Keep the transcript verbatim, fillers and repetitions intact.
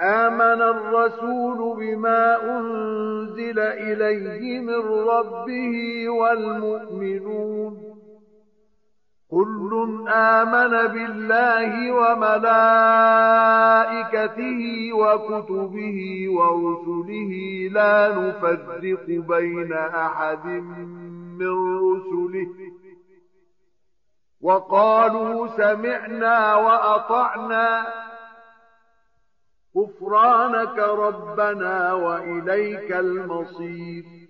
آمن الرسول بما أنزل إليه من ربه والمؤمنون كل آمن بالله وملائكته وكتبه ورسله لا نفرق بين أحد من رسله وقالوا سمعنا وأطعنا غفرانك ربنا وإليك المصير